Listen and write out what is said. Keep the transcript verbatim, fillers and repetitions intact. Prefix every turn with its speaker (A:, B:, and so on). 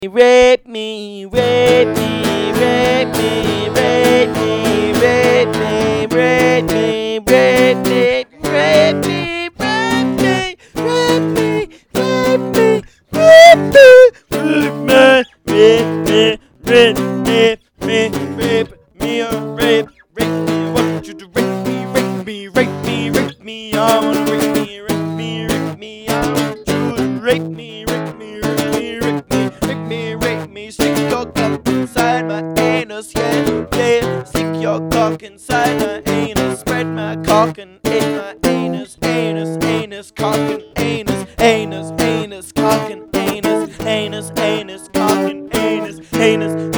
A: Rape me, rape me, rape me, rape me, rape me, rape me, rape me, rape me, rape me, rape me, rape me, rape me, rape me, rape me, rape me, rape, rape me, I want you to rape me, rape me, rape me, rape me, I wanna rape me, rape me, rape me, I want you to rape me, rape me, rape me, rape me. Rape me, stick your cock inside my anus, yeah, yeah. Stick your cock inside my anus, spread my cock and in my anus, anus, anus, cock and anus, anus, anus, cock and anus, anus, anus, cock and anus, anus.